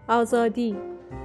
آزادی.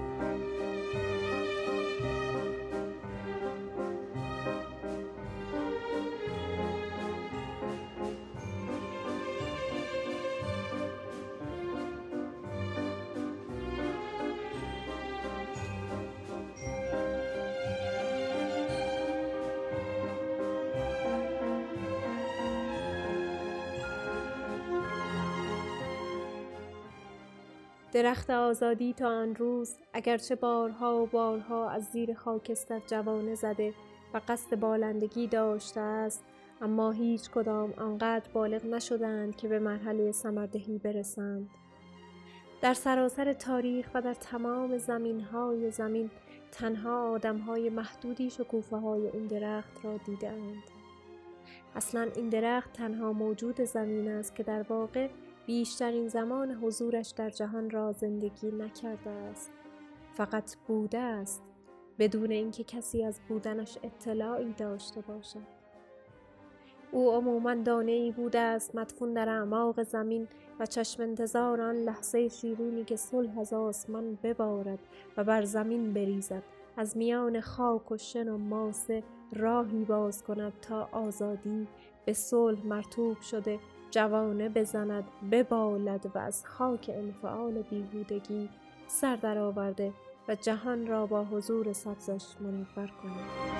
درخت آزادی تا آن روز اگرچه بارها و بارها از زیر خاکستر جوانه زده و قصد بالندگی داشته است، اما هیچ کدام آنقدر بالغ نشدند که به مرحله ثمردهی برسند. در سراسر تاریخ و در تمام زمین‌های زمین تنها آدم‌های محدودی شکوفه‌های این درخت را دیده‌اند. اصلاً این درخت تنها موجود زمین است که در واقع بیشترین زمان حضورش در جهان را زندگی نکرده است. فقط بوده است، بدون اینکه کسی از بودنش اطلاعی داشته باشد. او عموماً دانه‌ای بوده است مدفون در اعماق زمین و چشم انتظار آن لحظه شیرینی که صلح از آسمان ببارد و بر زمین بریزد، از میان خاک و شن و ماسه راهی باز کند تا آزادی به صلح مرطوب شده جوانه بزند، ببالد و از خاک انفعال بیهودگی سر درآورده و جهان را با حضور سبزش منور کند.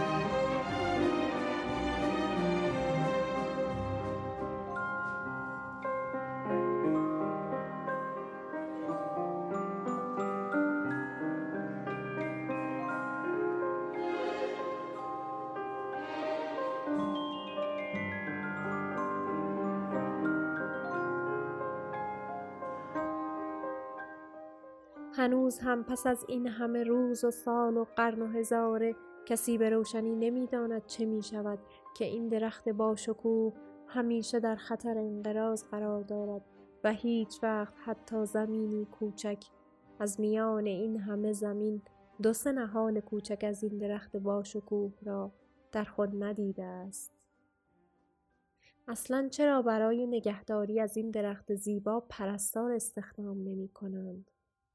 هنوز هم پس از این همه روز و سال و قرن و هزاره کسی به روشنی نمی‌داند چه می‌شود که این درخت باشکوه همیشه در خطر انقراض قرار دارد و هیچ وقت حتی زمینی کوچک از میان این همه زمین 2-3 نهال کوچک از این درخت باشکوه را در خود ندیده است. اصلاً چرا برای نگهداری از این درخت زیبا پرستار استخدام نمی‌کنند؟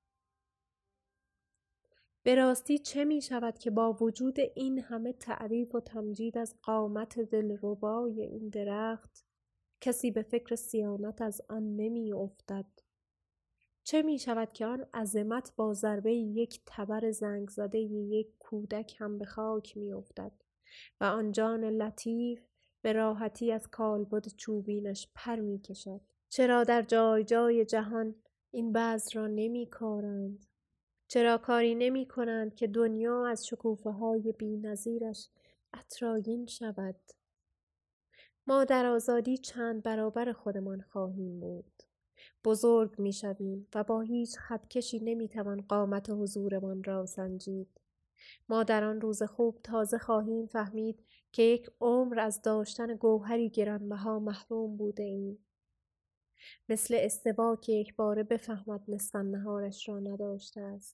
به راستی چه می شود که با وجود این همه تعریف و تمجید از قامت دلربای این درخت کسی به فکر صیانت از آن نمی افتد؟ چه می شود که آن عظمت با ضربه یک تبر زنگ زده یک کودک هم به خاک می افتد و آن جان لطیف به راحتی از کالبد چوبینش پر می کشد؟ چرا در جای جای جهان این بذر را نمی کارند؟ چرا کاری نمی کنند که دنیا از شکوفه‌های بی‌نظیرش عطرآگین شود؟ ما در آزادی چند برابر خودمان خواهیم بود. بزرگ می شویم و با هیچ خطکشی نمی توان قامت حضورمان را سنجید. ما در آن روز خوب تازه خواهیم فهمید که یک عمر از داشتن گوهری گرانبها محروم بوده ایم. مثل استوا که یک باره بفهمد نصف نهارش را نداشته است.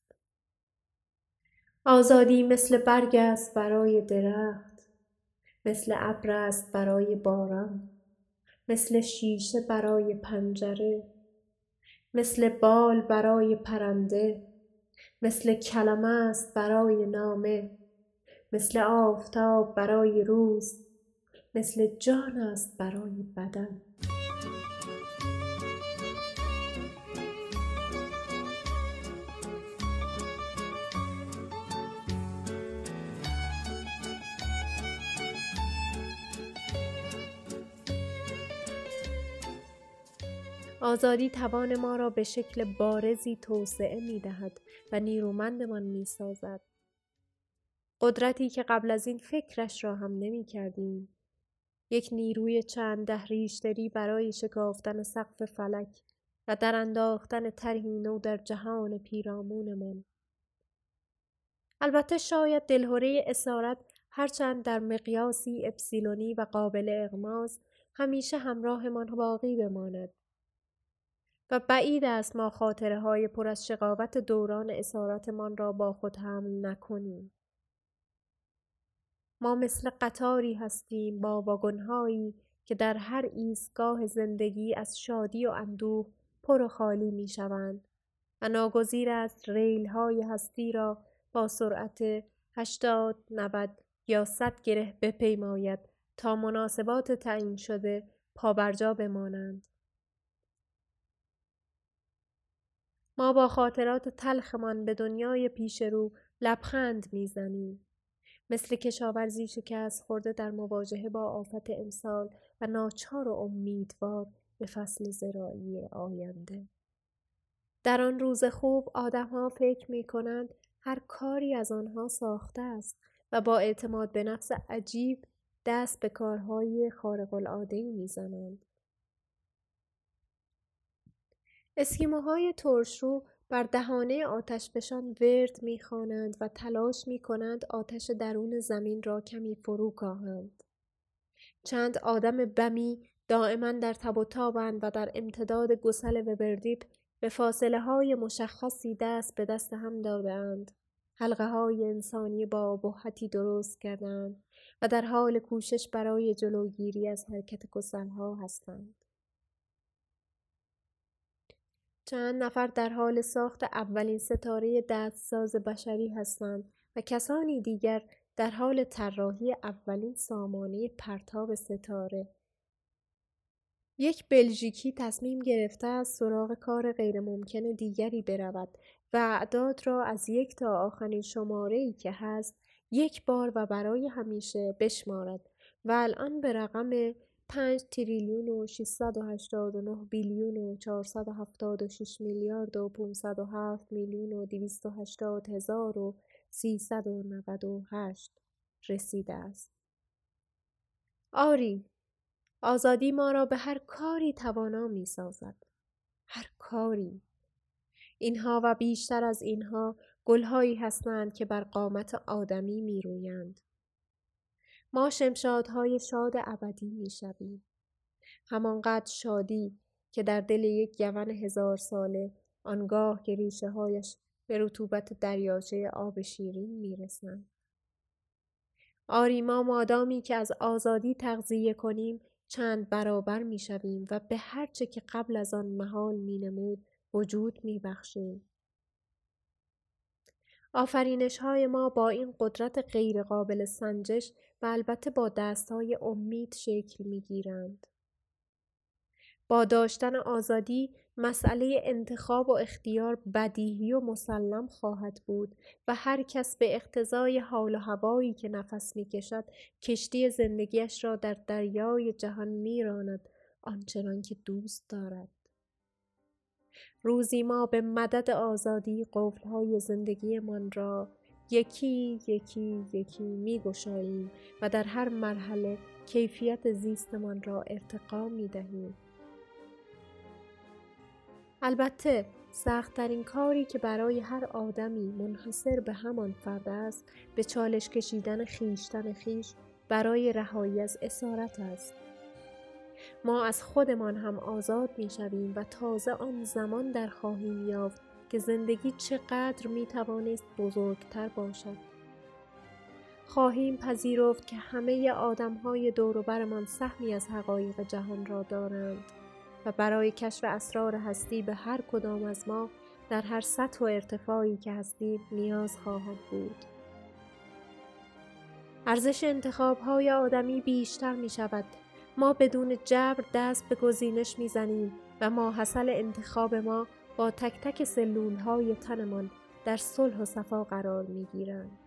آزادی مثل برگ است برای درخت، مثل ابر است برای باران، مثل شیشه برای پنجره، مثل بال برای پرنده، مثل کلمه است برای نامه، مثل آفتاب برای روز، مثل جان است برای بدن. آزادی توان ما را به شکل بارزی توسعه می دهد و نیرومندمان می سازد. قدرتی که قبل از این فکرش را هم نمی کردیم. یک نیروی چند ده ریشتری برای شکافتن سقف فلک و در انداختن طرحی نو در جهان پیرامونمان. البته شاید دلهره اسارت هرچند در مقیاسی اپسیلونی و قابل اغماز همیشه همراهمان باقی بماند. و بعید است ما خاطره‌های پر از شقاوت دوران اسارتمان را با خود حمل نکنیم. ما مثل قطاری هستیم با واگن‌هایی که در هر ایستگاه زندگی از شادی و اندوه پر و خالی می‌شوند و ناگزیر است ریل‌های هستی را با سرعت 80 90 یا 100 گره بپیماید تا مناسبات تعیین شده پابرجا بمانند. ما با خاطرات تلخمان به دنیای پیش رو لبخند میزنیم. مثل کشاورزی شکست خورده در مواجهه با آفت امسال و ناچار و امیدوار به فصل زراعی آینده. در آن روز خوب آدم‌ها فکر می‌کنند هر کاری از آنها ساخته است و با اعتماد به نفس عجیب دست به کارهای خارق العاده‌ای می‌زنند. اسکیموهای ترشرو بر دهانه آتشفشان ورد می‌خوانند و تلاش می‌کنند آتش درون زمین را کمی فرو کاهند. چند آدم بمی دائما در تب و تابند و در امتداد گسل وبردیپ به فاصله‌های مشخصی دست به دست هم دادند. حلقه‌های انسانی با ابهتی درست کردند و در حال کوشش برای جلوگیری از حرکت گسل‌ها هستند. چند نفر در حال ساخت اولین ستاره دستساز بشری هستند و کسانی دیگر در حال طراحی اولین سامانه پرتاب ستاره. یک بلژیکی تصمیم گرفته است سراغ کار غیرممکن دیگری برود و اعداد را از 1 تا آخرین شماره‌ای که هست یک بار و برای همیشه بشمارد و الان به رقم 5 تریلیون و 689 بیلیون و 476 میلیارد و 507 میلیون و 280 هزار و 398 رسیده است. آری، آزادی ما را به هر کاری توانا می سازد. هر کاری. اینها و بیشتر از اینها گلهایی هستند که بر قامت آدمی می رویند. ما شمشادهای شاد ابدی می شویم. همانقدر شادی که در دل یک گون 1000 ساله آنگاه که ریشه هایش به رطوبت دریاچه آب شیرین می رسند. آری، ما مادامی که از آزادی تغذیه کنیم چند برابر می شویم و به هر چه که قبل از آن محال می نمود وجود می بخشیم. آفرینش های ما با این قدرت غیر قابل سنجش و البته با دستهای امید شکل می گیرند. با داشتن آزادی مسئله انتخاب و اختیار بدیهی و مسلم خواهد بود و هر کس به اقتضای حال و هوایی که نفس می کشد کشتی زندگیش را در دریای جهان می راند آنچنان که دوست دارد. روزی ما به مدد آزادی قفل‌های زندگیمان را یکی می گشاییم و در هر مرحله کیفیت زیستمان را ارتقا می دهیم. البته سخت‌ترین کاری که برای هر آدمی منحصر به همان فرد است به چالش کشیدن خویشتن خویش برای رهایی از اسارت است. ما از خودمان هم آزاد می شویم و تازه آن زمان در خواهیم یافت که زندگی چقدر می توانست بزرگتر باشد. خواهیم پذیرفت که همه آدم‌های دور و برمان سهمی از حقایق جهان را دارند و برای کشف اسرار هستی به هر کدام از ما در هر سطح و ارتفاعی که هستیم نیاز خواهد بود. ارزش انتخاب‌های آدمی بیشتر می شود. ما بدون جبر دست به گزینش می زنیم و ماحصل انتخاب ما با تک تک سلول‌های تنمان در صلح و صفا قرار می گیرند.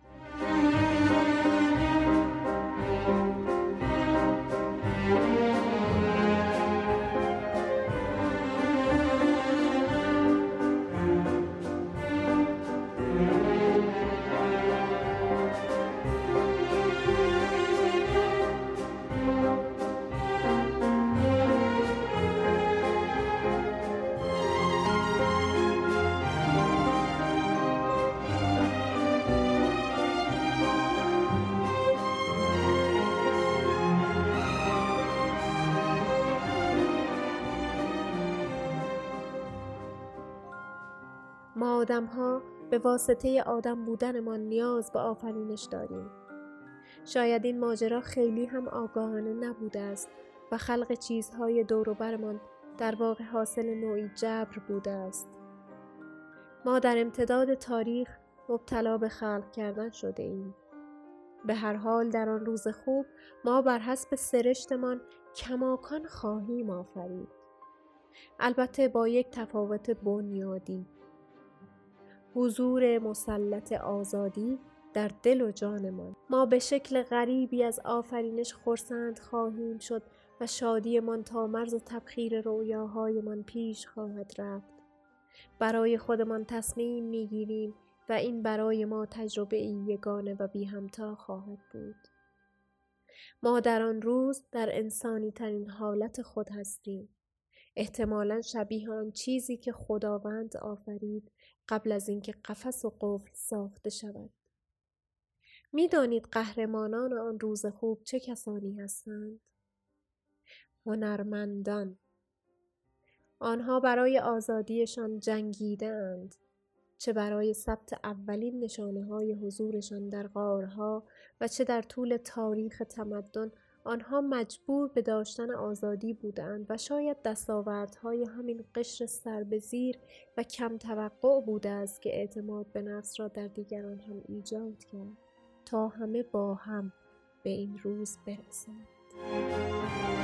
ما آدم‌ها به واسطه آدم بودنمان نیاز به آفرینش داریم. شاید این ماجرا خیلی هم آگاهانه نبوده است و خلق چیزهای دور و برمان در واقع حاصل نوعی جبر بوده است. ما در امتداد تاریخ مبتلا به خلق کردن شده ایم. به هر حال در آن روز خوب ما بر حسب سرشتمان کماکان خواهیم آفرید. البته با یک تفاوت بنیادی: حضور مسلط آزادی در دل و جانمان. ما به شکل غریبی از آفرینش خرسند خواهیم شد و شادیمان تا مرز تبخیر رویاهایمان پیش خواهد رفت. برای خودمان تصمیم میگیریم و این برای ما تجربه یگانه و بی همتا خواهد بود. ما در آن روز در انسانی ترین حالت خود هستیم، احتمالاً شبیه آن چیزی که خداوند آفرید قبل از اینکه قفس و قفل ساخته شود. می‌دانید قهرمانان آن روز خوب چه کسانی هستند؟ هنرمندان. آنها برای آزادیشان جنگیده‌اند، چه برای ثبت اولین نشانه‌های حضورشان در غارها و چه در طول تاریخ تمدن آنها مجبور به داشتن آزادی بودند و شاید دستاوردهای همین قشر سر به زیر و کم توقع بوده است که اعتماد به نفس را در دیگران هم ایجاد کرد تا همه با هم به این روز برسند.